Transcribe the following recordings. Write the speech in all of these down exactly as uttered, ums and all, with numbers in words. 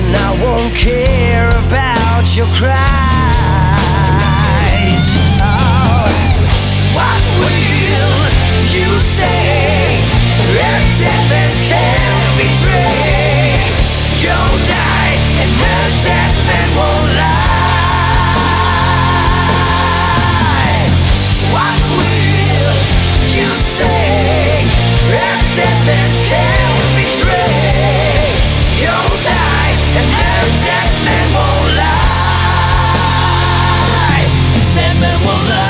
and I won't care about your cries. Oh. What will you say? A dead man can't betray. You'll die and a dead man won't lie. What will you say? A dead man can't betray. You'll die and a dead man won't lie. Dead man won't lie.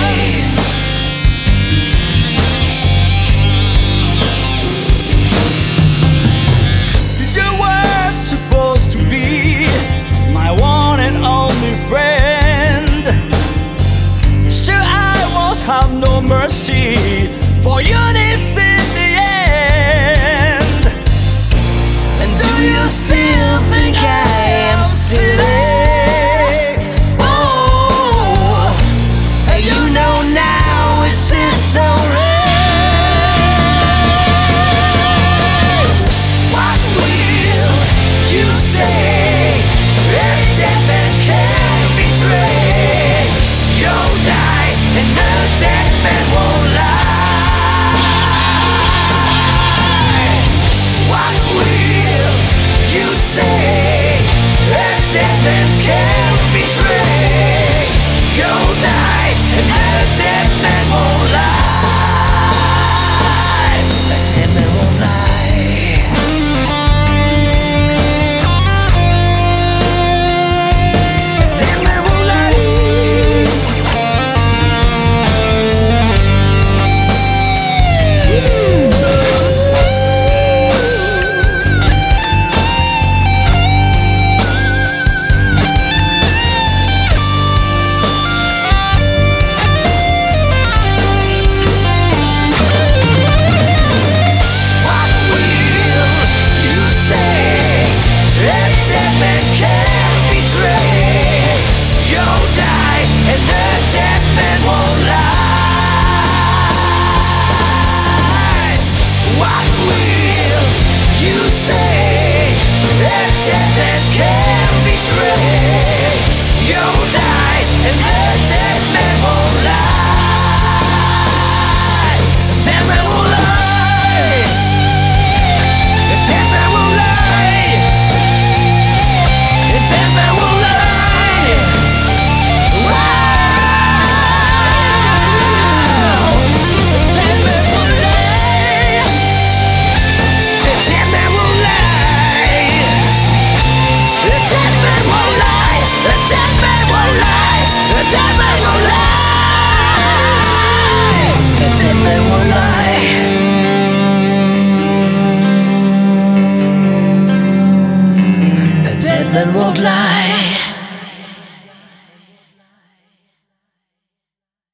You were supposed to be my one and only friend. Sure, I won't have no mercy for you this in the end. And do you still think I am silly? Oh, you know now it's history. What will you say? A dead man can't betray. You'll die and a dead man won't lie. What will you say? A dead man can't betray. You'll die and a dead man won't lie. A dead man won't lie. A dead man won't lie. What will you say? A dead man can't betray. You'll die and a dead man won't lie. What will you say? A dead man can't betray. You'll die and a dead man won't lie. Dead man won't lie. The dead man won't lie. The dead man won't lie. Wow. The dead man won't lie. The dead man won't lie. The dead man won't lie. The dead man won't lie. The dead man won't lie. The dead man won't lie. The dead man won't lie.